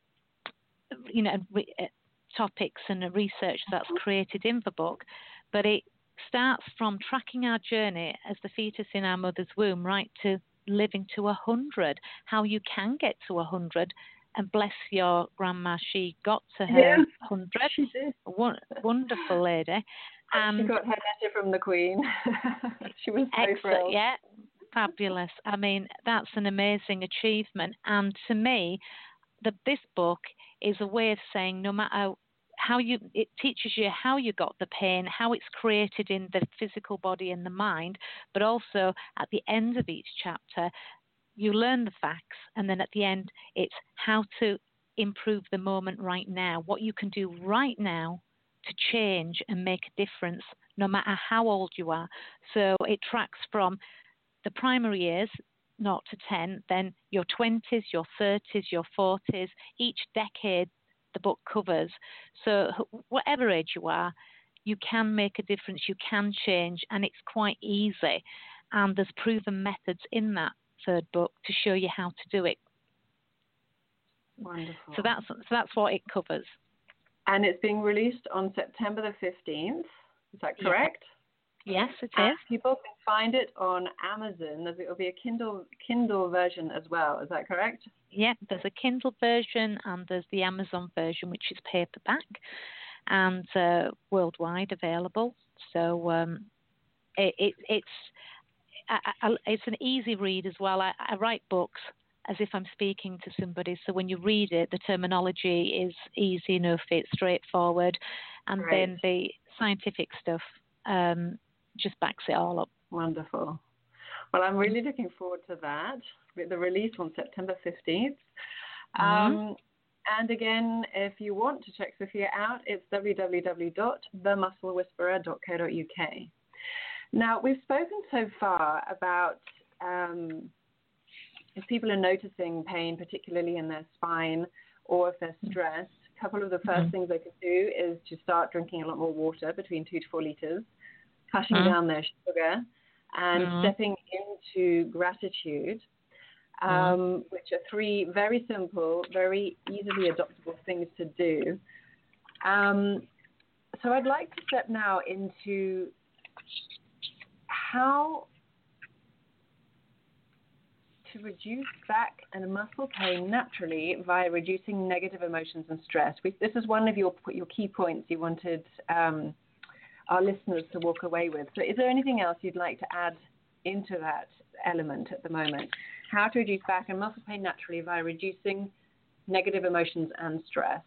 you know, re- topics and research that's created in the book, but it starts from tracking our journey as the fetus in our mother's womb right to living to a hundred, how you can get to a hundred. And bless your grandma, she got to her Yeah, hundred. she did. A won- wonderful lady. And she And got her letter from the Queen. She was so excellent, thrilled. yeah, fabulous. I mean, that's an amazing achievement. And to me, the, this book is a way of saying no matter how you, it teaches you how you got the pain, how it's created in the physical body and the mind, but also at the end of each chapter, you learn the facts, and then at the end, it's how to improve the moment right now, what you can do right now to change and make a difference, no matter how old you are. So it tracks from the primary years, zero to ten, then your twenties, your thirties, your forties, each decade the book covers. So whatever age you are, you can make a difference, you can change, and it's quite easy. And there's proven methods in that third book to show you how to do it. Wonderful. So that's so that's what it covers. And it's being released on September the fifteenth. Is that correct? Yes, it And is. people can find it on Amazon. There's- It'll be a Kindle Kindle version as well. Is that correct? Yeah, there's a Kindle version and there's the Amazon version, which is paperback and uh, worldwide available. So um, it, it, it's I, I, it's an easy read as well. I, I write books as if I'm speaking to somebody. So when you read it, the terminology is easy enough, it's straightforward, and Great. then the scientific stuff um, just backs it all up. Wonderful. Well, I'm really looking forward to that. The release on September fifteenth. Mm-hmm. Um, and again, if you want to check Sophia out, it's w w w dot the muscle whisperer dot co dot u k. Now, we've spoken so far about um, if people are noticing pain, particularly in their spine, or if they're stressed. A couple of the first Mm-hmm. things they can do is to start drinking a lot more water, between two to four liters, cutting Mm-hmm. down their sugar, and Mm-hmm. stepping into gratitude, um, Mm-hmm. which are three very simple, very easily adoptable things to do. Um, so I'd like to step now into how to reduce back and muscle pain naturally via reducing negative emotions and stress. We, this is one of your your key points you wanted um, our listeners to walk away with. So is there anything else you'd like to add into that element at the moment? How to reduce back and muscle pain naturally via reducing negative emotions and stress.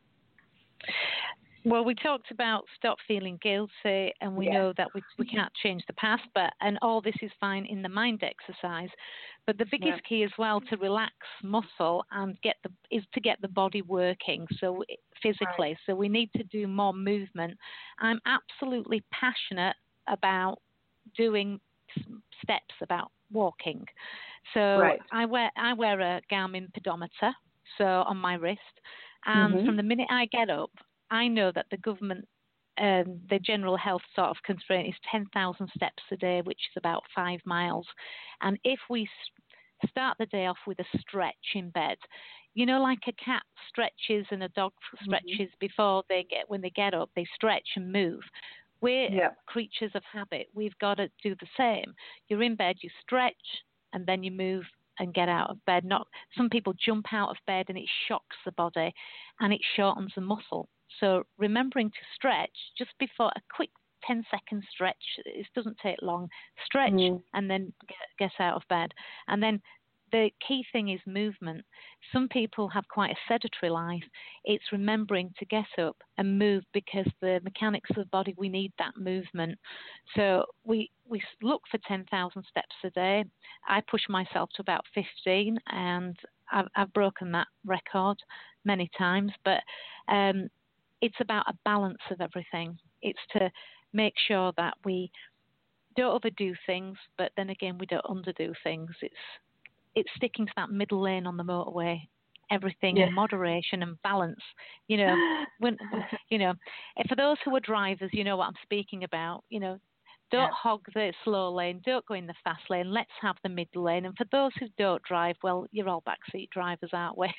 Well, we talked about stop feeling guilty, and we Yes. know that we, we can't change the past, but and all this is fine in the mind exercise. But the biggest Yeah. key as well to relax muscle and get the is to get the body working. So physically, Right. so we need to do more movement. I'm absolutely passionate about doing steps, about walking. So Right. I wear I wear a Garmin pedometer, so on my wrist, and Mm-hmm. from the minute I get up, I know that the government, um, the general health sort of constraint is ten thousand steps a day, which is about five miles. And if we s- start the day off with a stretch in bed, you know, like a cat stretches and a dog stretches before they get, when they get up, they stretch and move. We're Yeah. creatures of habit. We've got to do the same. You're in bed, you stretch, and then you move and get out of bed. Not some people jump out of bed and it shocks the body and it shortens the muscle. So remembering to stretch just before a quick ten second stretch, it doesn't take long, stretch Mm. and then get, get out of bed. And then the key thing is movement. Some people have quite a sedentary life. It's remembering to get up and move because the mechanics of the body, we need that movement. So we, we look for ten thousand steps a day. I push myself to about fifteen, and I've, I've broken that record many times. But um, it's about a balance of everything. It's to make sure that we don't overdo things, but then again, we don't underdo things. It's it's sticking to that middle lane on the motorway. Everything Yeah. in moderation and balance. You know, when you know, and for those who are drivers, you know what I'm speaking about. You know, don't Yeah. hog the slow lane. Don't go in the fast lane. Let's have the middle lane. And for those who don't drive, well, you're all backseat drivers, aren't we?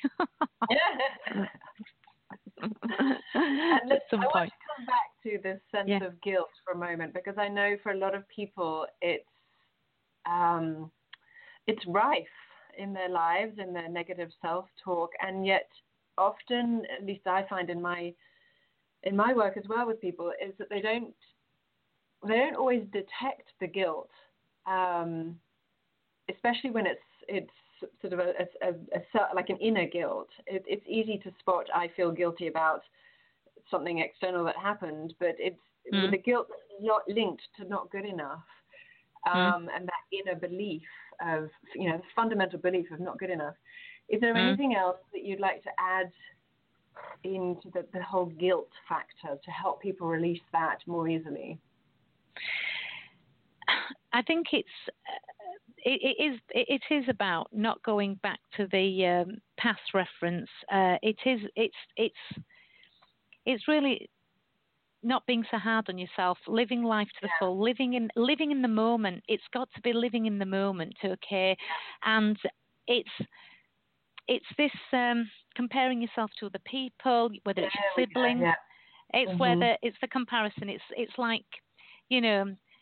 And At let's- some I want point. to come back to this sense Yeah. of guilt for a moment, because I know for a lot of people it's um, it's rife in their lives, in their negative self-talk, and yet often, at least I find in my in my work as well with people, is that they don't they don't always detect the guilt, um, especially when it's it's sort of a, a, a, a like an inner guilt. It, it's easy to spot. I feel guilty about something external that happened, but it's Mm. the guilt is not linked to not good enough, um, and that inner belief of, you know, the fundamental belief of not good enough. Is there Mm. anything else that you'd like to add into the, the whole guilt factor to help people release that more easily? I think it's uh, it, it is it is about not going back to the um, past reference. Uh, it is it's it's it's really not being so hard on yourself, living life to the Yeah. full, living in living in the moment. It's got to be living in the moment, okay? And it's it's this um, comparing yourself to other people, whether it's your There we go, siblings. yeah. It's Mhm. whether it's the comparison. It's it's like, you know,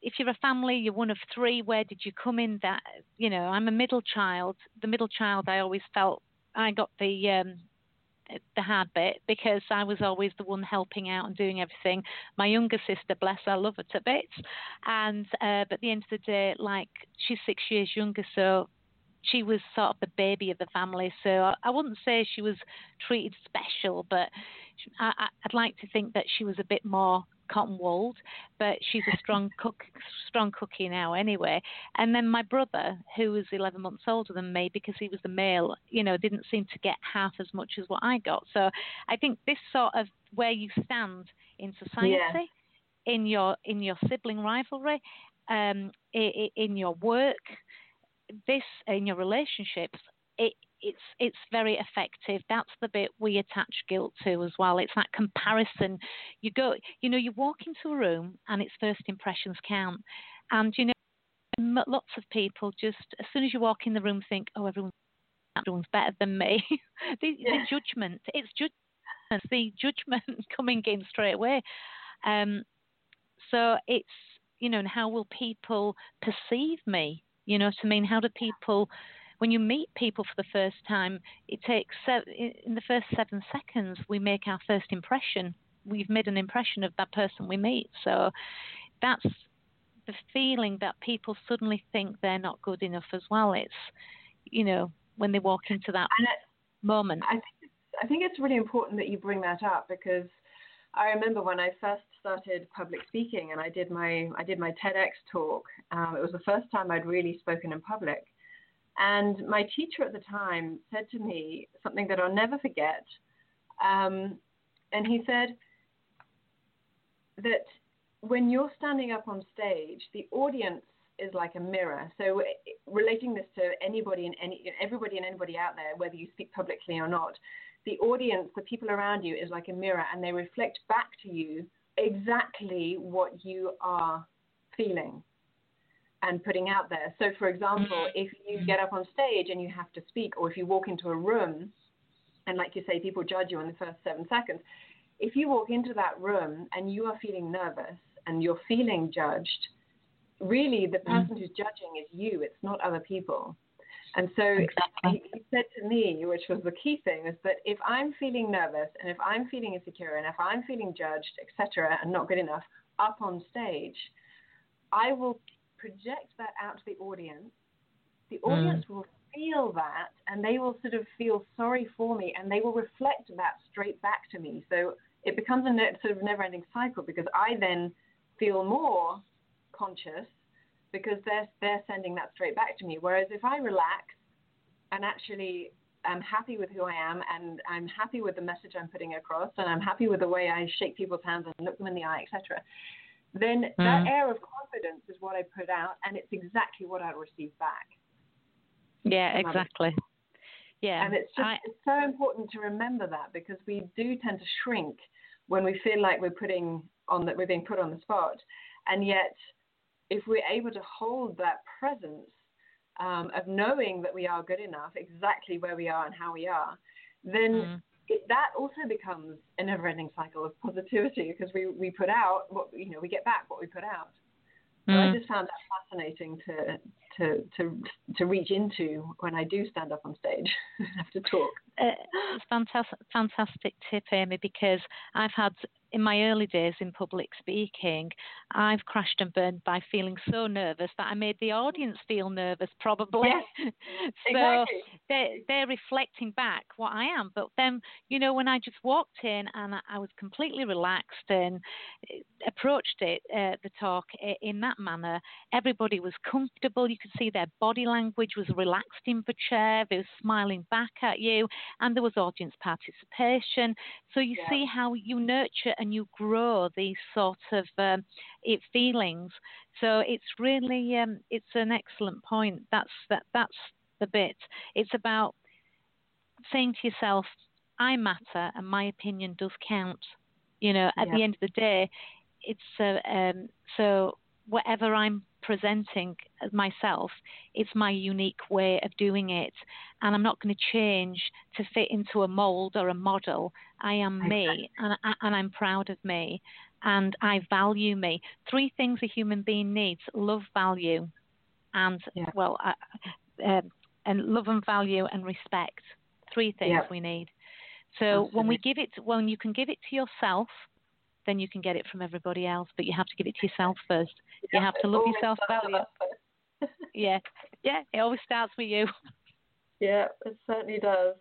if you're a family, you're one of three, where did you come in? That, you know, I'm a middle child. The middle child, I always felt I got the um, the hard bit because I was always the one helping out and doing everything. My younger sister, bless her, I love her to bits. And uh, but at the end of the day, like, she's six years younger, so she was sort of the baby of the family. So I, I wouldn't say she was treated special, but she, I, I'd like to think that she was a bit more cotton-wooled, but she's a strong cook, strong cookie now anyway. And then my brother, who was eleven months older than me, because he was the male, you know, didn't seem to get half as much as what I got. So I think this sort of where you stand in society, yeah. in your in your sibling rivalry, um, in, in your work, this in your relationships, it it's it's very effective. That's the bit we attach guilt to as well. It's that comparison. You go, you know, you walk into a room and it's first impressions count. And, you know, lots of people just, as soon as you walk in the room, think, oh, everyone's, everyone's better than me. the, yeah. the judgment, it's judgment, the judgment coming in straight away. Um, so it's, you know, and how will people perceive me? You know what I mean? How do people... When you meet people for the first time, it takes in the first seven seconds we make our first impression. We've made an impression of that person we meet. So that's the feeling that people suddenly think they're not good enough as well. It's, you know, when they walk into that and it, moment. I think it's, I think it's really important that you bring that up, because I remember when I first started public speaking and I did my I did my TEDx talk. Um, it was the first time I'd really spoken in public. And my teacher at the time said to me something that I'll never forget. Um, and he said that when you're standing up on stage, the audience is like a mirror. So relating this to anybody and any, everybody and anybody out there, whether you speak publicly or not, the audience, the people around you, is like a mirror, and they reflect back to you exactly what you are feeling and putting out there. So, for example, if you get up on stage and you have to speak, or if you walk into a room, and like you say, people judge you in the first seven seconds, if you walk into that room and you are feeling nervous and you're feeling judged, really the person mm. who's judging is you. It's not other people. And so exactly. he, he said to me, which was the key thing, is that if I'm feeling nervous and if I'm feeling insecure and if I'm feeling judged, et cetera, and not good enough up on stage, I will project that out to the audience. The audience mm. will feel that, and they will sort of feel sorry for me, and they will reflect that straight back to me. So it becomes a ne- sort of never-ending cycle, because I then feel more conscious because they're they're sending that straight back to me. Whereas if I relax and actually I'm happy with who I am, and I'm happy with the message I'm putting across, and I'm happy with the way I shake people's hands and look them in the eye, et cetera, then mm. that air of confidence is what I put out, and it's exactly what I receive back. Yeah, exactly. Others. Yeah. And it's just I, it's so important to remember that, because we do tend to shrink when we feel like we're putting on that we're being put on the spot. And yet, if we're able to hold that presence um, of knowing that we are good enough, exactly where we are and how we are, then mm. it, that also becomes a never-ending cycle of positivity, because we, we put out what, you know, we get back what we put out. So mm. I just found that fascinating to to to to reach into when I do stand up on stage and have to talk. Uh, it's fantastic, fantastic tip, Amy, because I've had, in my early days in public speaking, I've crashed and burned by feeling so nervous that I made the audience feel nervous, probably. Yes, so exactly. they're, they're reflecting back what I am. But then, you know, when I just walked in and I was completely relaxed and approached it, uh, the talk in that manner, everybody was comfortable. You could see their body language was relaxed in the chair. They were smiling back at you. And there was audience participation. So you yeah. see how you nurture and you grow these sort of um, it feelings. So it's really, um, it's an excellent point. That's that. That's the bit. It's about saying to yourself, I matter and my opinion does count. You know, at yeah. the end of the day, it's uh, um, so whatever I'm presenting myself, it's my unique way of doing it, and I'm not going to change to fit into a mold or a model. I am me, and, I, and I'm proud of me, and I value me. Three things a human being needs: love, value, and yeah. well, uh, uh, and love and value and respect. Three things yeah. we need. So Absolutely. when we give it, when you can give it to yourself, then you can get it from everybody else. But you have to give it to yourself first. Yeah, you have to love yourself, value. yeah, yeah. It always starts with you. Yeah, it certainly does.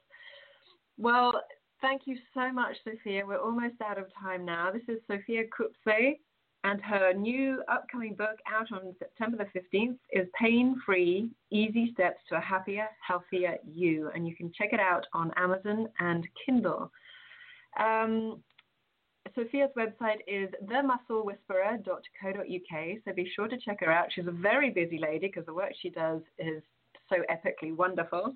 Well, thank you so much, Sophia. We're almost out of time now. This is Sophia Kupse, and her new upcoming book out on September the fifteenth is Pain-Free, Easy Steps to a Happier, Healthier You. And you can check it out on Amazon and Kindle. Um, Sophia's website is the muscle whisperer dot co dot uk, so be sure to check her out. She's a very busy lady because the work she does is so epically wonderful.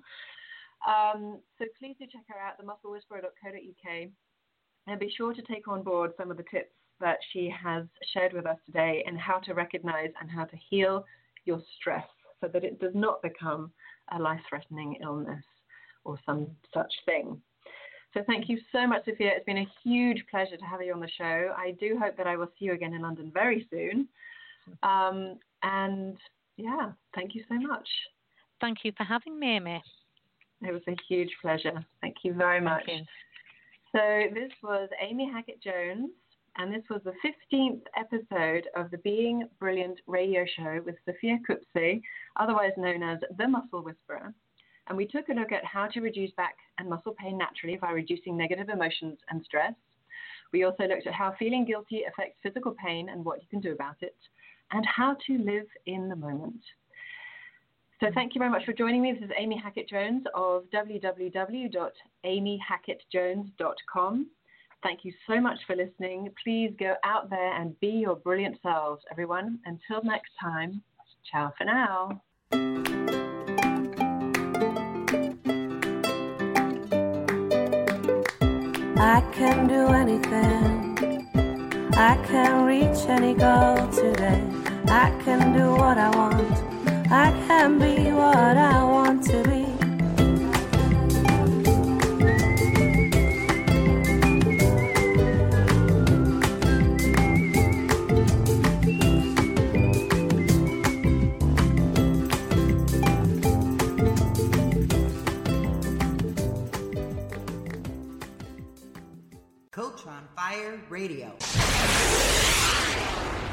Um, so please do check her out, the muscle whisperer dot co dot uk, and be sure to take on board some of the tips that she has shared with us today and how to recognize and how to heal your stress so that it does not become a life-threatening illness or some such thing. So thank you so much, Sophia. It's been a huge pleasure to have you on the show. I do hope that I will see you again in London very soon. Um, and yeah, thank you so much. Thank you for having me, Amy. It was a huge pleasure. Thank you very much. Thank you. So this was Amy Hackett-Jones, and this was the fifteenth episode of the Being Brilliant radio show with Sophia Kupse, otherwise known as the Muscle Whisperer. And we took a look at how to reduce back and muscle pain naturally by reducing negative emotions and stress. We also looked at how feeling guilty affects physical pain and what you can do about it, and how to live in the moment. So thank you very much for joining me. This is Amy Hackett-Jones of w w w dot amy hackett jones dot com. Thank you so much for listening. Please go out there and be your brilliant selves, everyone. Until next time, ciao for now. I can do anything. I can reach any goal today. I can do what I want. I can be what I want to be. Coach on Fire Radio.